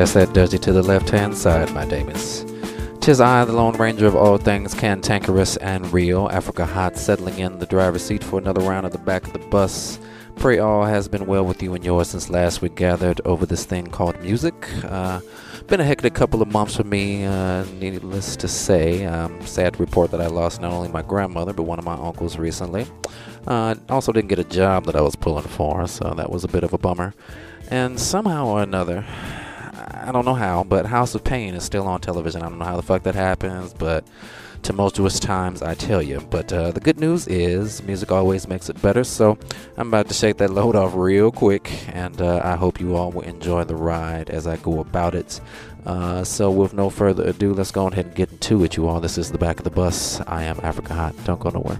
pass that dirty to the left-hand side, my damies. 'Tis I, the Lone Ranger of all things cantankerous and real, Africa Hot, settling in the driver's seat for another round at the back of the bus. Pray all has been well with you and yours since last we gathered over this thing called music. Been a hectic couple of months for me, needless to say. Sad to report that I lost not only my grandmother, but one of my uncles recently. Also didn't get a job that I was pulling for, so that was a bit of a bummer. And somehow or another, I don't know how, but House of Pain is still on television. I don't know how the fuck that happens, but tumultuous times, I tell you. But the good news is music always makes it better, so I'm about to shake that load off real quick, and I hope you all will enjoy the ride as I go about it. So with no further ado, let's go ahead and get into it, you all. This is the back of the bus. I am Africa Hot. Don't go nowhere.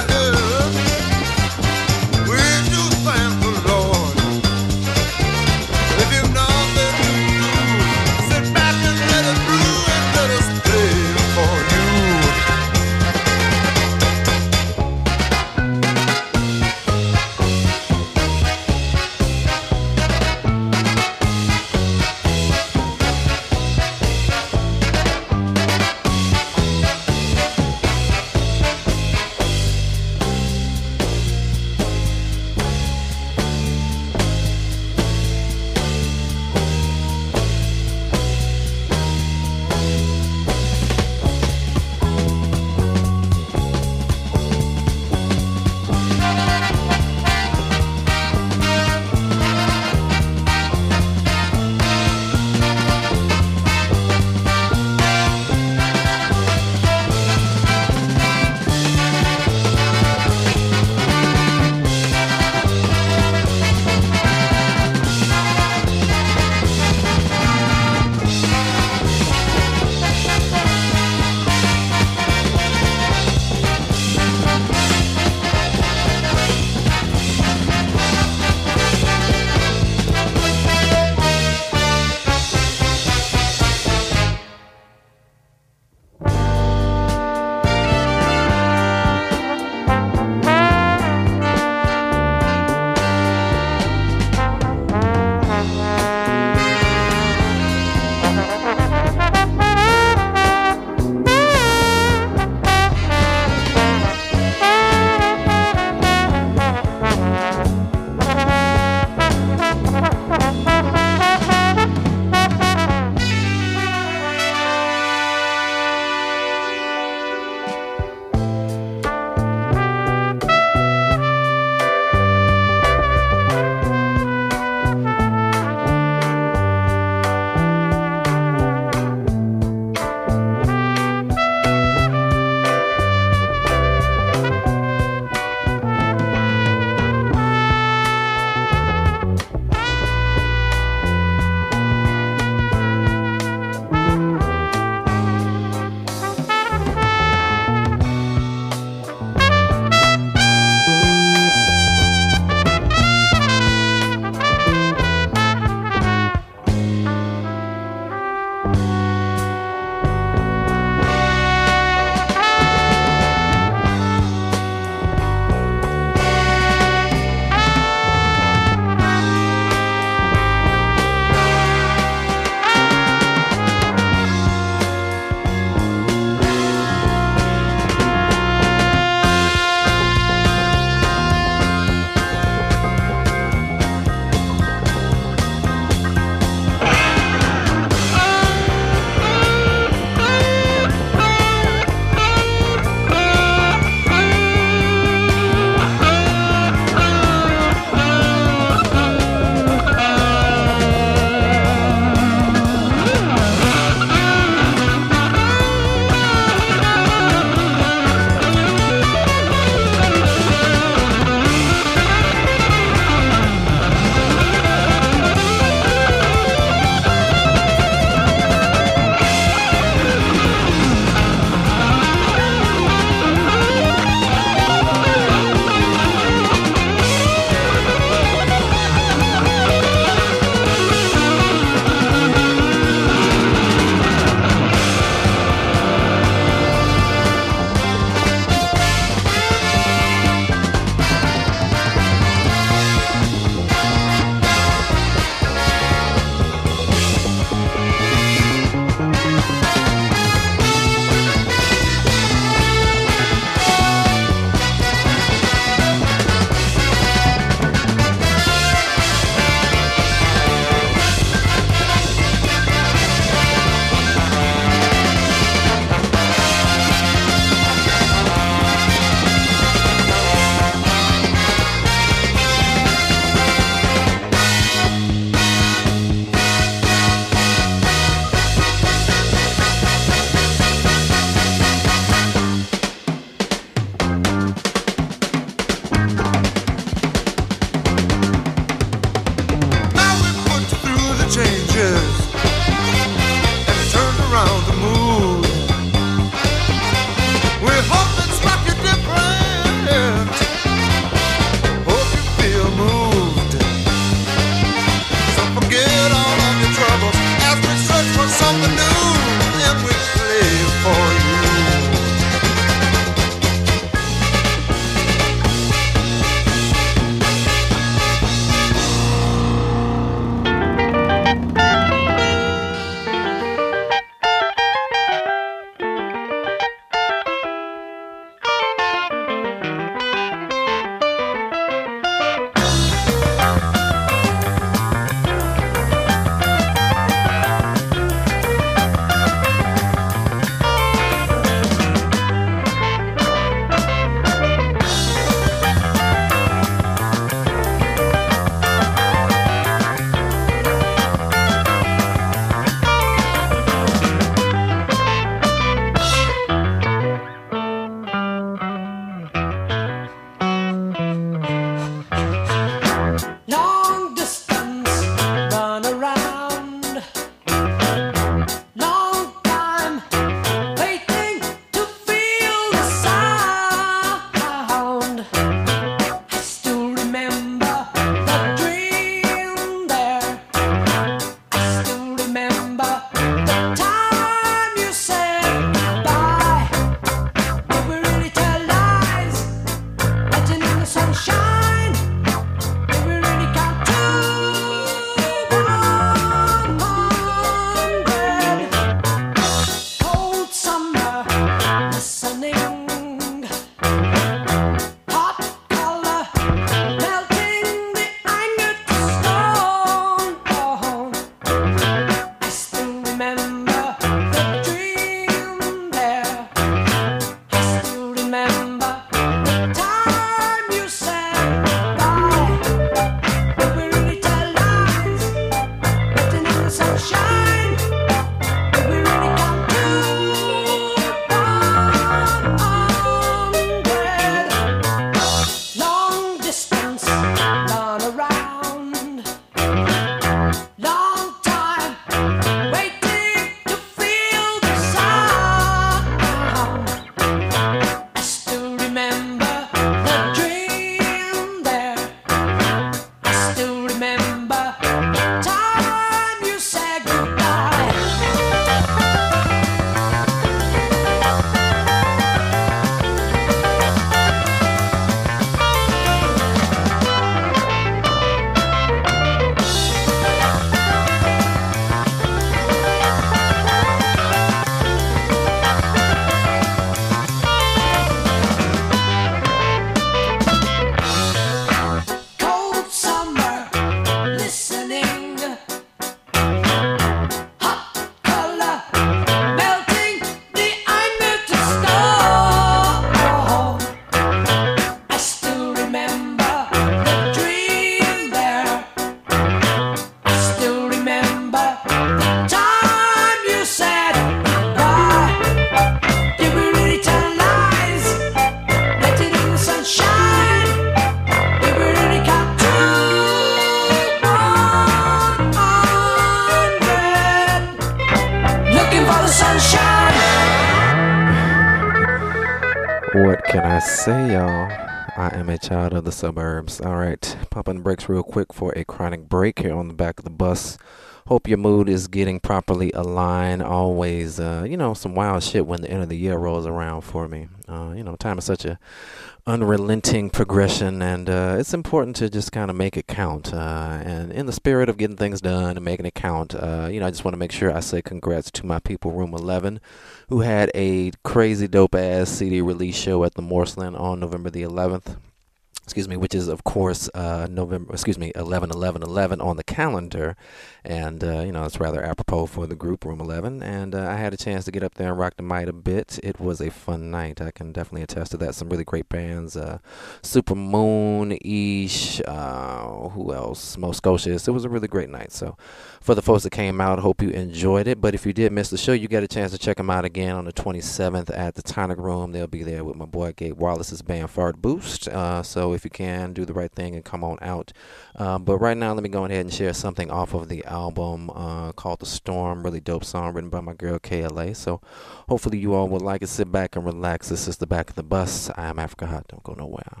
I say, y'all, I am a child of the suburbs. All right, popping the brakes real quick for a chronic break here on the back of the bus. Hope your mood is getting properly aligned. Always, some wild shit when the end of the year rolls around for me. Time is such a unrelenting progression, and it's important to just kind of make it count. And in the spirit of getting things done and making it count, I just want to make sure I say congrats to my people, Room 11, who had a crazy dope ass CD release show at the Morseland on November the 11th. Which is, of course, 11/11/11 on the calendar. And, it's rather apropos for the group, Room 11. And I had a chance to get up there and rock the mic a bit. It was a fun night. I can definitely attest to that. Some really great bands. Super Moon, Ish, who else? Mo Scotius. It was a really great night. So for the folks that came out, hope you enjoyed it. But if you did miss the show, you get a chance to check them out again on the 27th at the Tonic Room. They'll be there with my boy Gabe Wallace's band Fart Boost. So if you can, do the right thing and come on out. But right now, let me go ahead and share something off of the album called The Storm. Really dope song written by my girl KLA. So hopefully you all will like it. Sit back and relax. This is the back of the bus. I am Africa Hot. Don't go nowhere.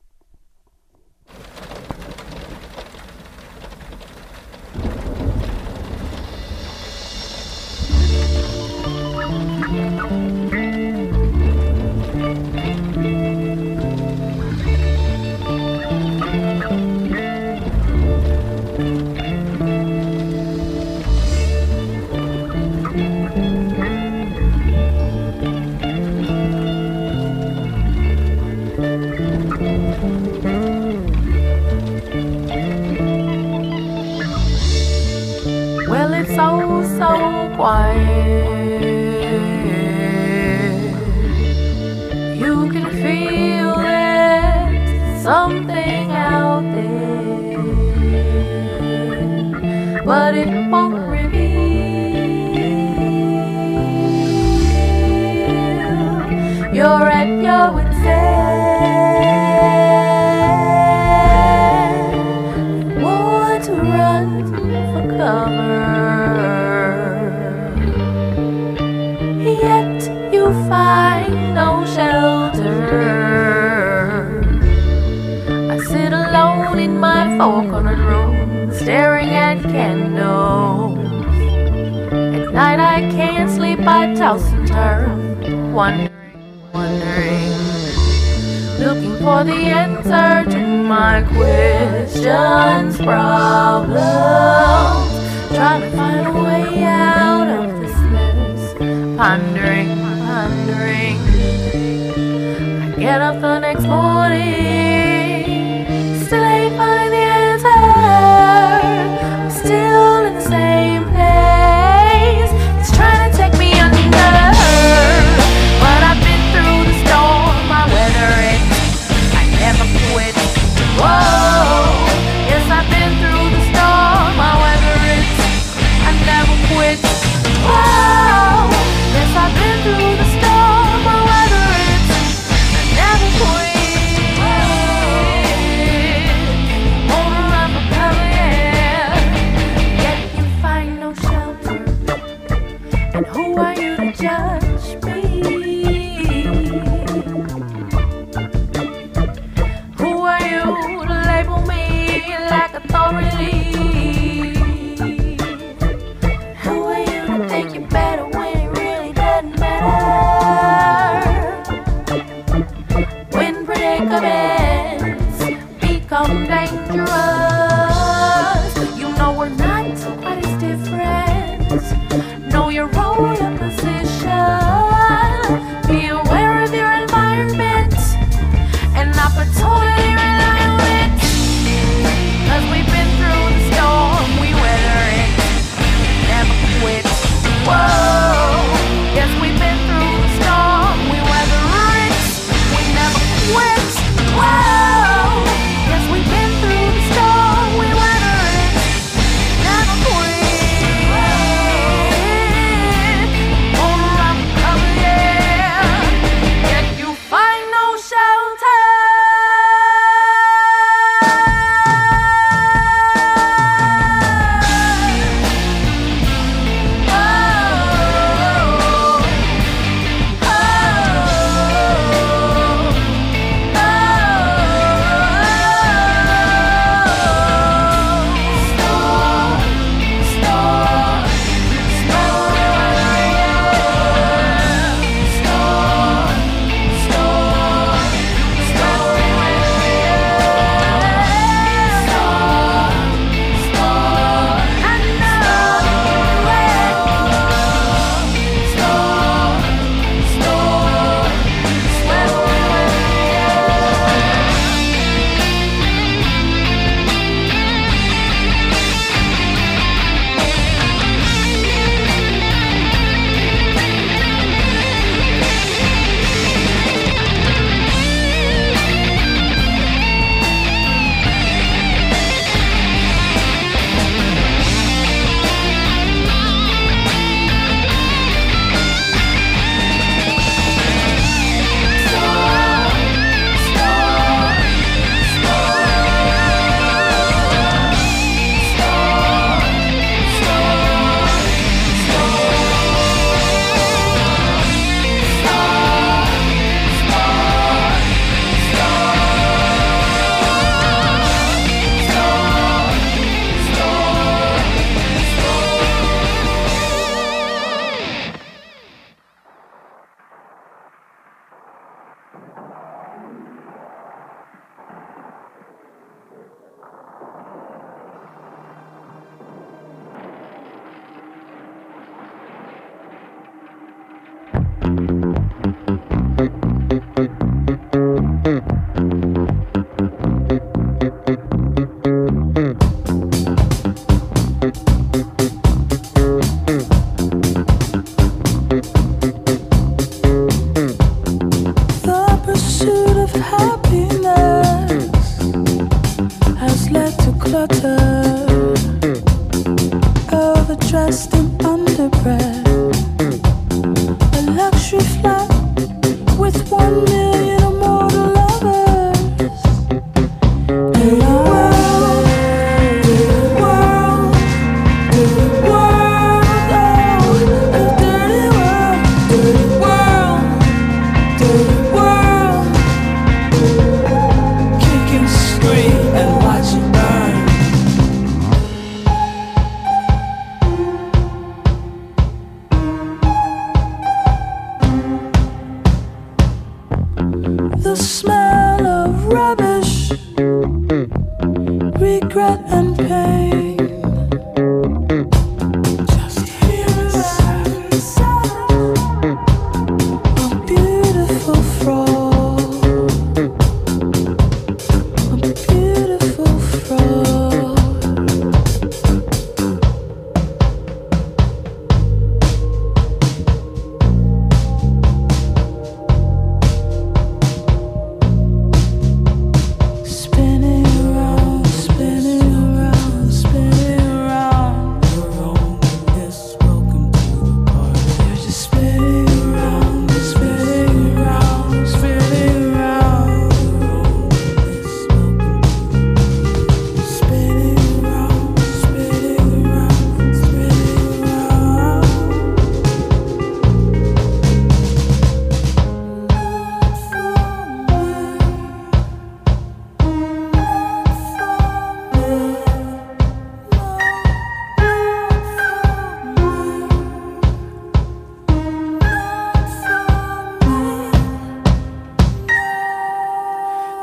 Well, it's so quiet. You can feel there's something out there, but it won't reveal. You're at your wit's end. Want to run for cover, yet you find no shelter. I sit alone in my four-cornered room, staring at candles. At night I can't sleep, I toss and turn, wondering, looking for the answer to my questions, problems, trying to find a way out of this mess, pondering. I get up the next morning, still ain't find the answer. I'm still in the same place. It's trying to take me under, but I've been through the storm. I weather it, I never quit. Whoa, yes, I've been through the storm. I weather it, I never quit. Whoa, yes, I've been through the storm. I weather it, I never quit. Wanna run for cover, yeah, yet you find no shelter. And who are you to judge me? Who are you to label me like authority? Who are you to think you're better when it really doesn't matter? When predicaments become dangerous, you know we're not quite as different. Know your role, your position. Be aware of your environment, and opportunity, rely on it. 'Cause we've been through the storm, we weather it, never quit. Whoa, yes, we've been through the storm, we weather it, we never quit. Whoa, yes, we've been through the storm, we weather it, never quit. Wanna run for cover, yeah, yet you find no shelter.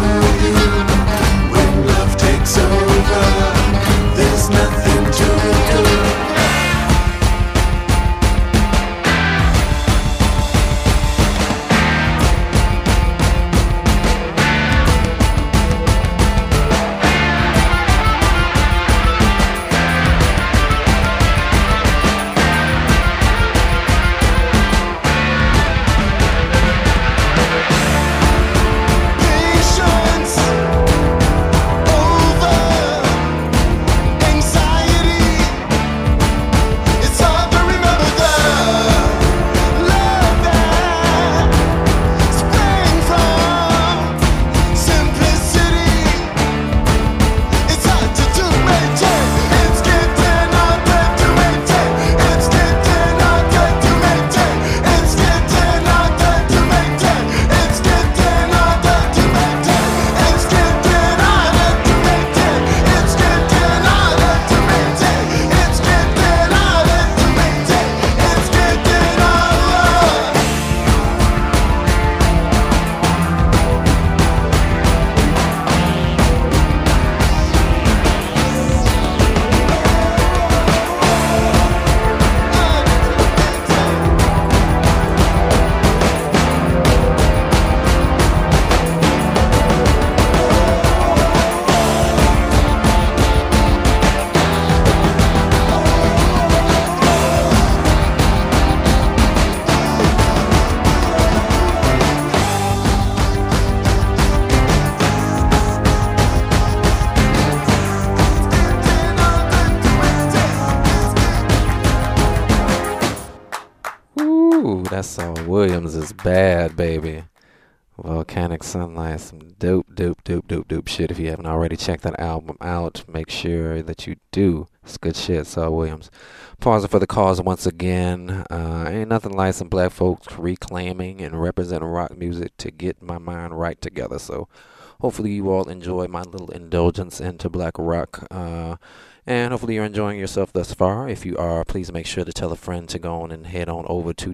When love takes over, there's nothing to do. That Saul Williams is bad, baby. Volcanic Sunlight, some dope shit. If you haven't already checked that album out, make sure that you do. It's good shit, Saul Williams. Pausing for the cause once again. Ain't nothing like some black folks reclaiming and representing rock music to get my mind right together. So hopefully you all enjoy my little indulgence into black rock. And hopefully you're enjoying yourself thus far. If you are, please make sure to tell a friend to go on and head on over to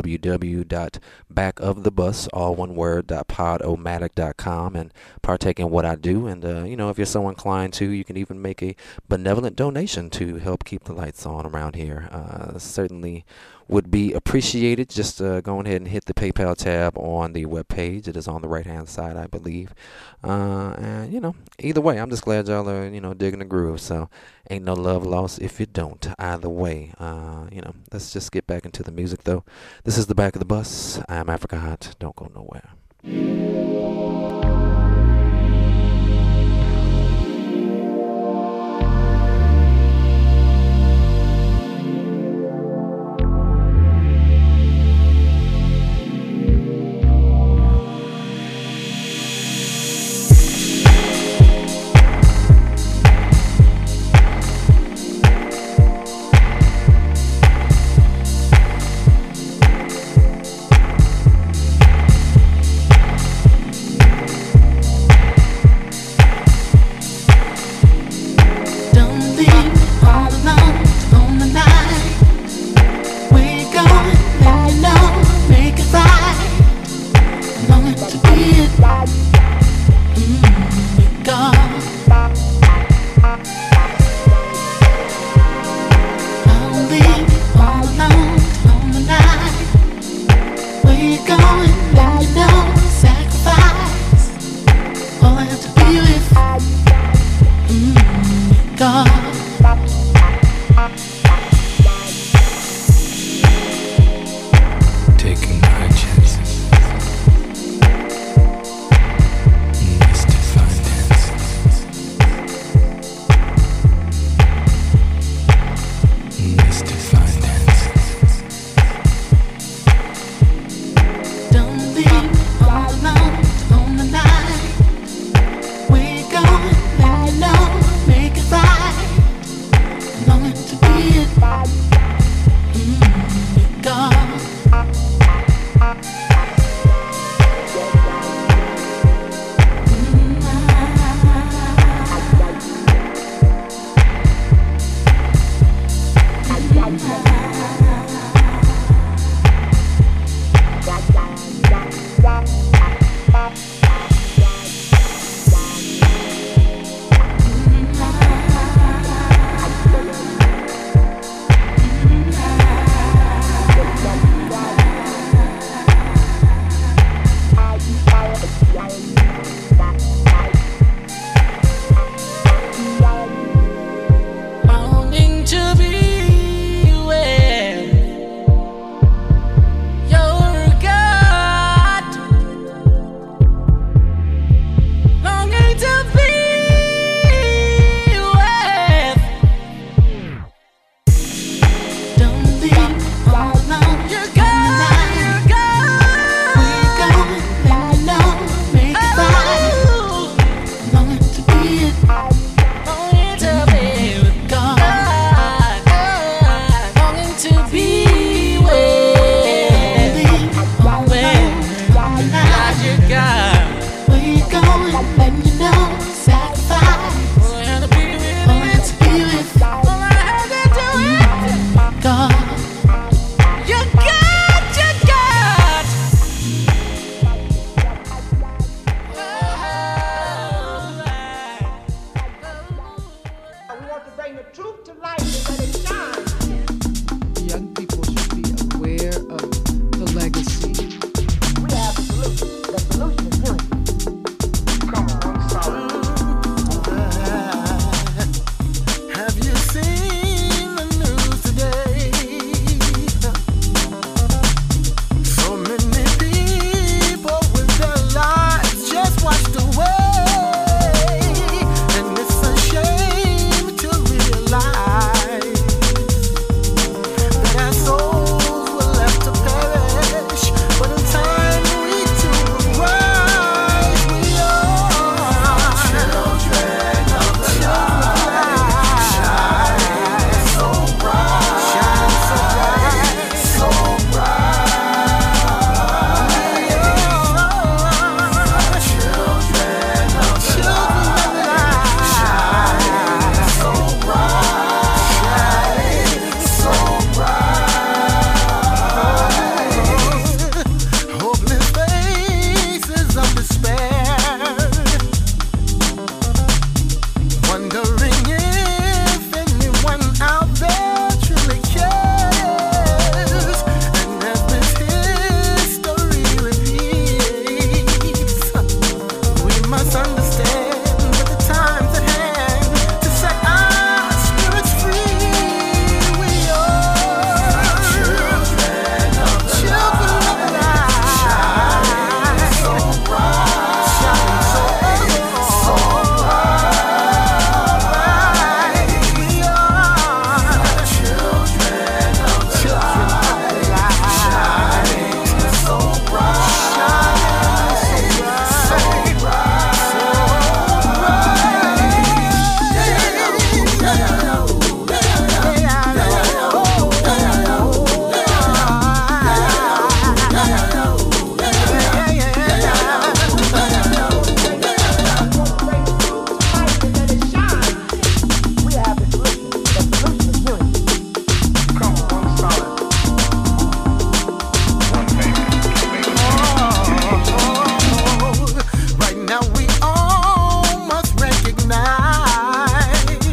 www.backofthebus, all one word, .podomatic.com and partake in what I do. And, if you're so inclined to, you can even make a benevolent donation to help keep the lights on around here. Certainly would be appreciated. Just go ahead and hit the PayPal tab on the webpage. It is on the right-hand side, I believe. And, either way, I'm just glad y'all are, digging the groove. So ain't no love lost if you don't. Either way, let's just get back into the music, though. This is the Back of the Bus. I'm Africa Hot. Don't go nowhere. Make it right. letting you know, sacrifice. All I had to be with, all I had to do is God. You got. We want to bring the truth to light and let it shine. Young people should be aware of the legacy. We have the solution. The solution is unity. Come on, solid. Have you seen the news today? So many people with their lives just washed away, and it's a shame to realize that our souls were left to perish. But in time we too rise. We are children of the light, shine so bright, shine so bright, so bright. We are children of the light, shine so bright, so bright. Hopeless faces of despair, wondering if anyone out there truly cares. And as this history repeats, we must understand that the time's at hand to set our spirits free. We are children of the light, shine so bright, shine so bright. We are children of the light, shine so bright, shine so We have the solution. The solution is unity. Come on, solid. Right now we all must recognize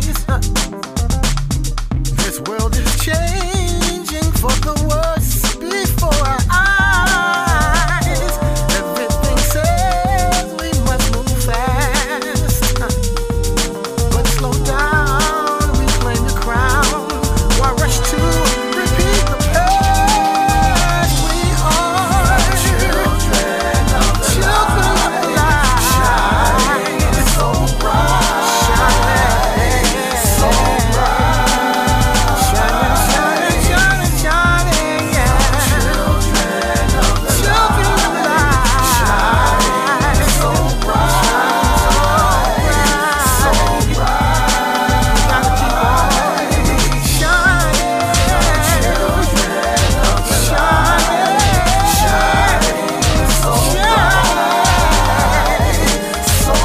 this world is changing for the worse before our eyes. Everything says we must move fast, but slow down, reclaim the crown. Why rush to repeat the past? We are children of the light, shine so bright, shine so bright, shining, shining, shining, shining, yeah. Children of the light, shine so bright, so bright. Gotta keep on shining. Children of the light, shining so bright, so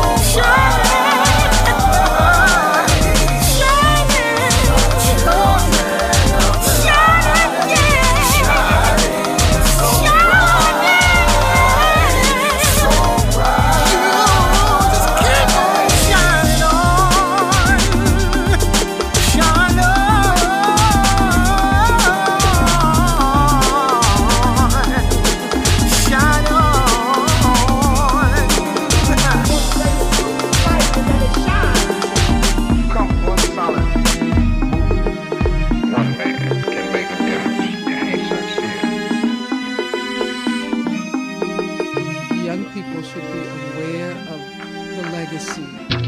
Come on, solid. One man can make a difference, and he succeeded. Young people should be aware of the legacy.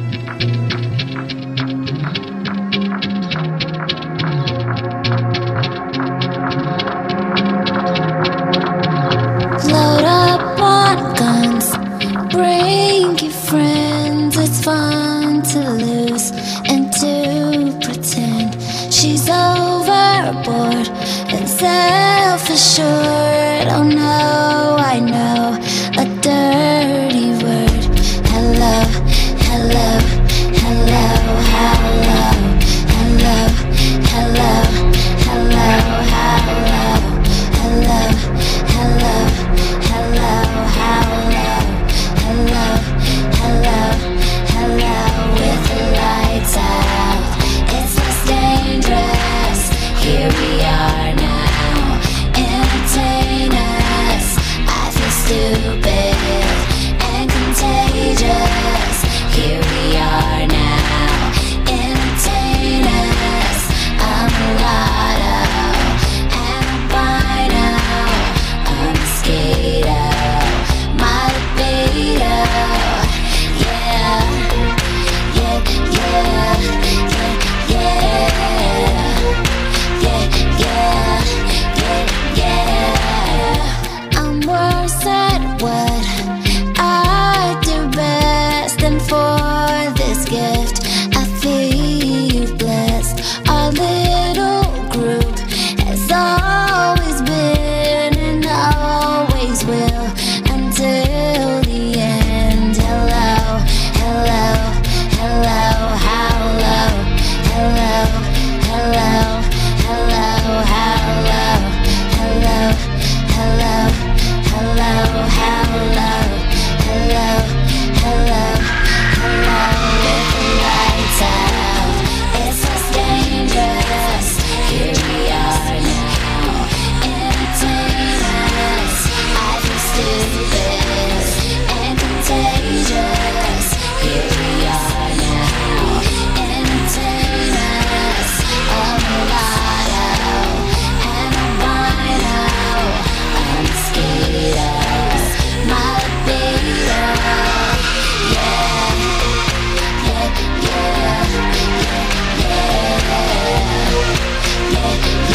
Load up on guns, bring your friends. It's fun to lose and to pretend. She's overboard and self-assured. Oh no, I know a dirty word. Hello, for this gift. I feel blessed. Our little group has always been and always will until the end. Hello, hello, hello, how low? Hello, hello, hello, how low? Hello, hello, hello, how low? Hello, hello, hello, with the lights out. It's less dangerous. Here we are now. Entertain us. I feel stupid and contagious. Here we are now. Entertain us. A mulatto and albino, a mosquitoes, my libido. Yeah, yeah, yeah, yeah, yeah, yeah, yeah,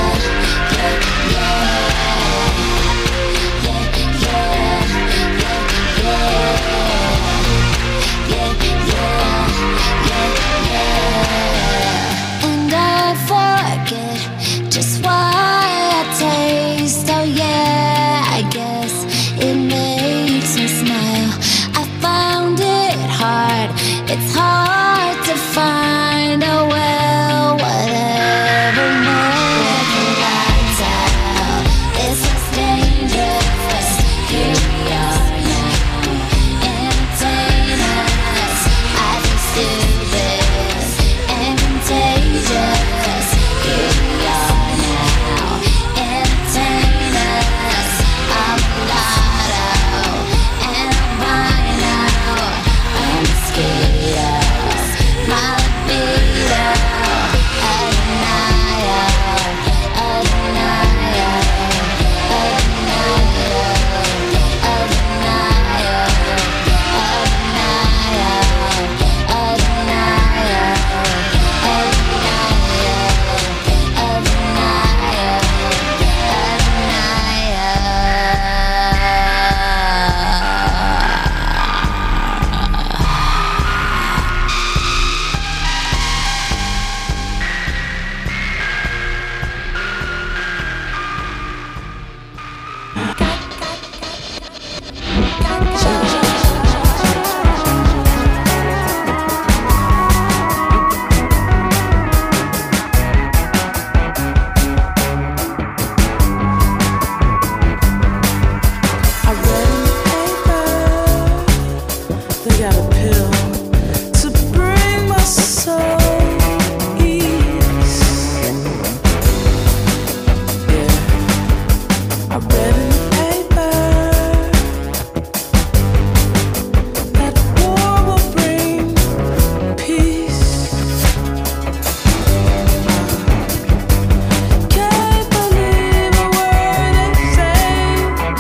and I forget just why I taste. Oh yeah, I guess it makes me smile. I found it hard. It's hard to find. Oh well, whatever. Let the lights out. It's less dangerous. Here we are now. Entertain us. I feel stupid and contagious. Here we are now. Entertain us. I'm a mulatto and albino, a mosquitoes, my libido. A denial, a denial, a denial, a denial, a denial, a denial, a denial, I read in the paper they got a pill to bring my soul ease. Yeah, I read in the paper that war will bring peace. Can't believe a word they say.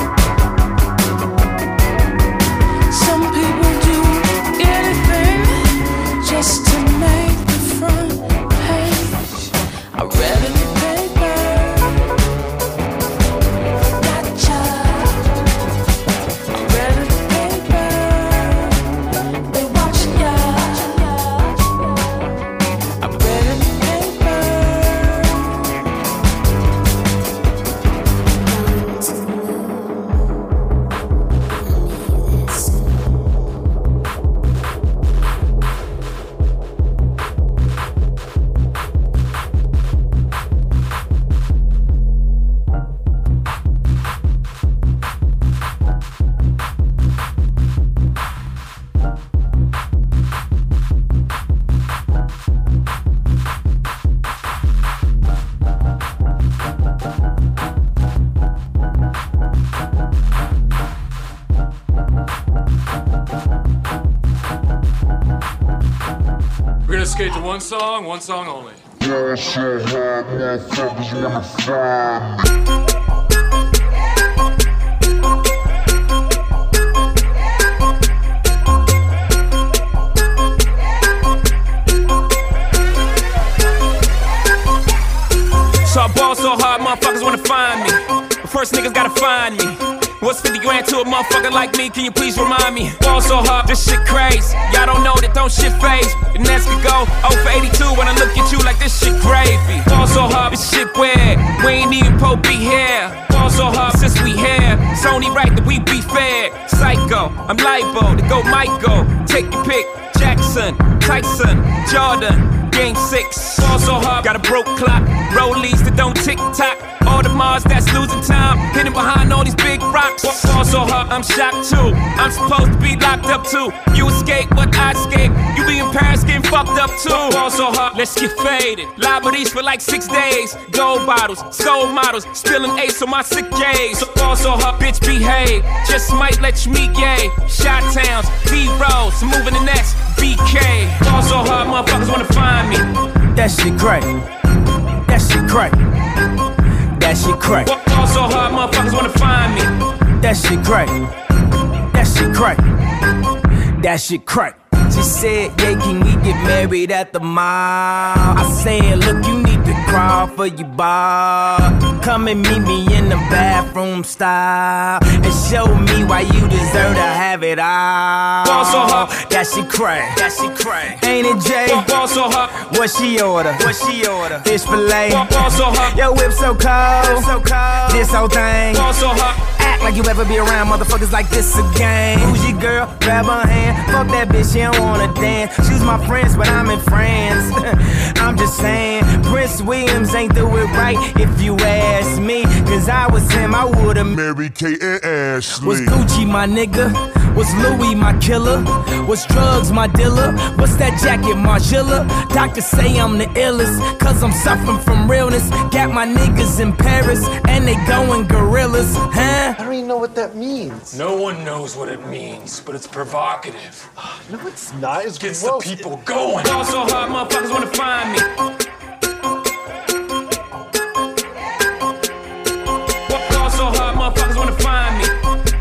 Some people do anything just to make the front page. I read in the paper, gotcha. I read in the paper, they watching ya. I read in the paper. We're gonna skate to one song only. So I ball so hard, motherfuckers wanna find me. But first niggas gotta find me. What's 50 grand to a motherfucker like me? Can you please remind me? Ball so hard, this shit crazy. Y'all don't know that don't shit phase. The Nets could go 0 for 82 when I look at you like this shit gravy. Ball so hard, this shit weird. We ain't even po be here. Ball so hard since we here. It's only right that we be fair. Psycho, I'm libo to go Michael. Take your pick. Jackson, Tyson, Jordan, Game 6. Ball so hard, got a broke clock. Rollies that don't tick tock. All the Mars that's losing time, hidden behind all these big rocks. Ball so hard, I'm shocked too. I'm supposed to be locked up too. You escape, but I escape. You be in Paris getting fucked up too. Ball so hard, let's get faded. Liberties for like 6 days. Gold bottles, soul models, spilling ace on my sick days. So ball so hard, bitch behave. Just might let you meet gay. Shot towns, B-rolls, moving the next BK. Ball so hard, motherfuckers wanna find me. That shit crack. That shit crack. That shit crack. Ball so hard, motherfuckers wanna find me. That shit crack. That shit crack. That shit crack. She said, yeah, can we get married at the mall? I said, look, you need to crawl for your bar. Come and meet me in the bathroom style and show me why you deserve to have it all. Ball so hard. That shit crack. That shit crack. Ain't it, Jay? Ball so hard. What she order? What she order? Fish fillet. Ball so hard. Your whip so cold. So cold. This whole thing. Ball so hard. Act like you ever be around motherfuckers like this again. Who's your girl? Grab her hand. Fuck that bitch, she don't wanna dance. She's my friends, but I'm in France. I'm just saying, Prince Williams ain't do it right if you ask me. Cause I was him, I would've Mary Kate and Ashley. Was Gucci my nigga? Was Louis my killer? Was drugs my dealer? What's that jacket, Margilla? Doctors say I'm the illest, cause I'm suffering from realness. Got my niggas in Paris, and they going gorillas, huh? I don't even know what that means. No one knows what it means, but it's provocative. No, it's not. It's Gets gross. the people going. Ball so hard, motherfuckers wanna find me. Ball so hard, motherfuckers wanna find me.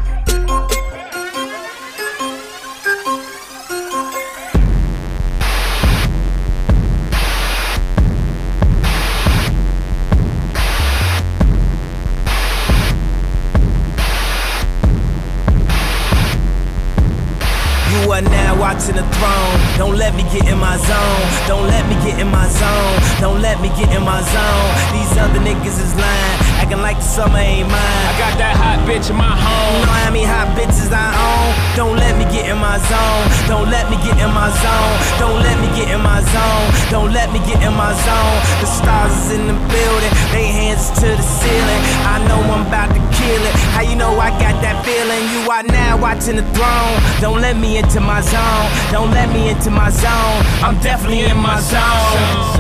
You are now watching the throne. Don't let me get in my zone. Don't let me get in my zone. Don't let me get in my zone. These other niggas is lying, acting like the summer ain't mine. I got that hot bitch in my home. You know how many hot bitches I own? Don't let me get in my zone. Don't let me get in my zone. Don't let me get in my zone. Don't let me get in my zone. The stars is in the building, they hands to the ceiling. I know I'm about to kill it. How you know I got that feeling? You are now watching the throne. Don't let me into my zone. Don't let me into my zone. I'm definitely in my zone.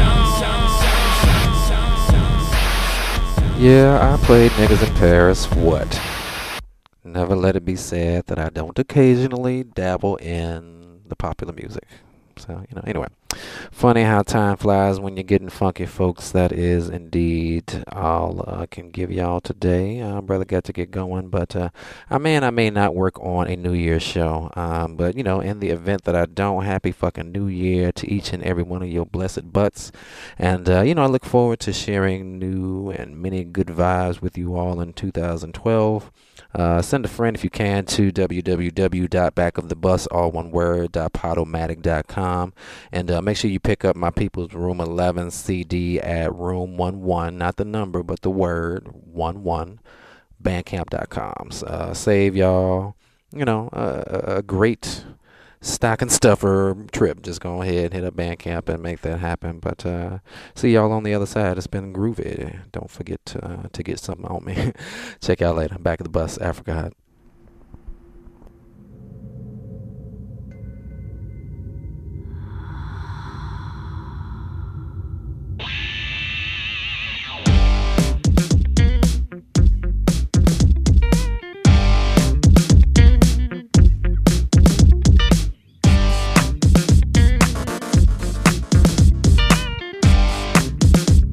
Yeah, I played niggas in Paris. What? Never let it be said that I don't occasionally dabble in the popular music. So, anyway. Funny how time flies when you're getting funky, folks. That is indeed all I can give y'all today. Brother got to get going, but I may not work on a New Year's show. But, in the event that I don't, happy fucking New Year to each and every one of your blessed butts. And, I look forward to sharing new and many good vibes with you all in 2012. Send a friend if you can to www.backofthebus, all one word, .podomatic.com. And make sure you pick up my People's Room 11 CD at Room 11, not the number, but the word 11, bandcamp.com. Save y'all, a great stocking stuffer trip. Just go ahead, hit up Bandcamp and make that happen. But see y'all on the other side. It's been groovy. Don't forget to get something on me. Check out later. Back of the Bus, Africa Hot.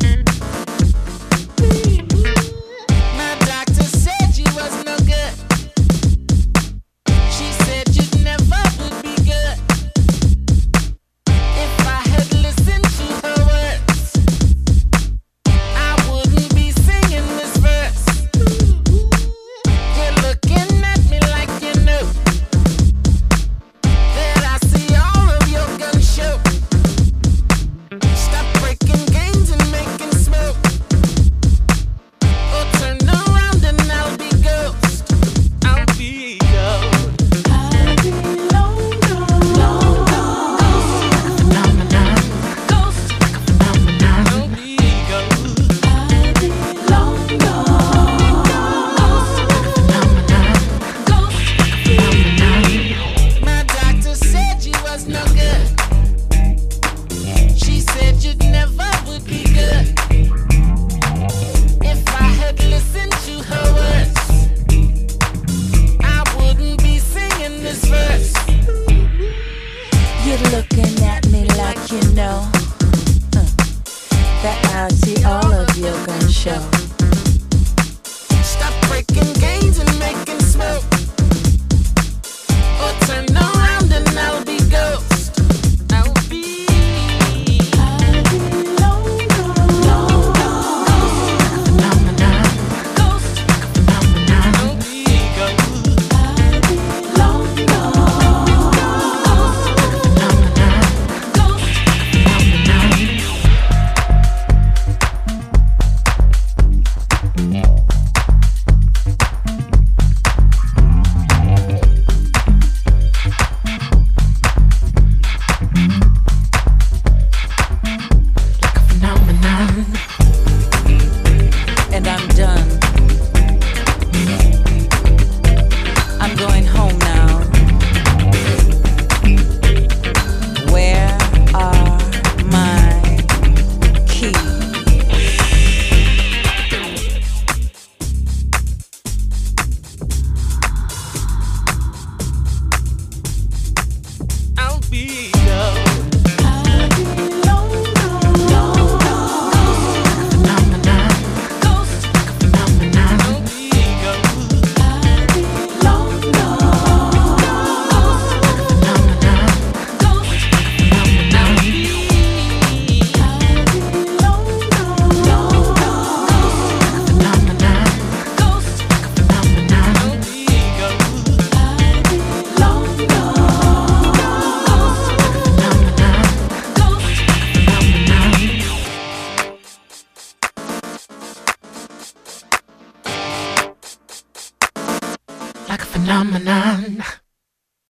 My doctor said you was no good. You're looking at me like you know that I see all of your gun show. Stop breaking games and making smoke, or turn around and I'll be ghost. I'll be long gone. Ghost. I'll be ghost. Long gone. And I'm done. I'm going home now. Where are my keys? I'll be ghost. Like a phenomenon.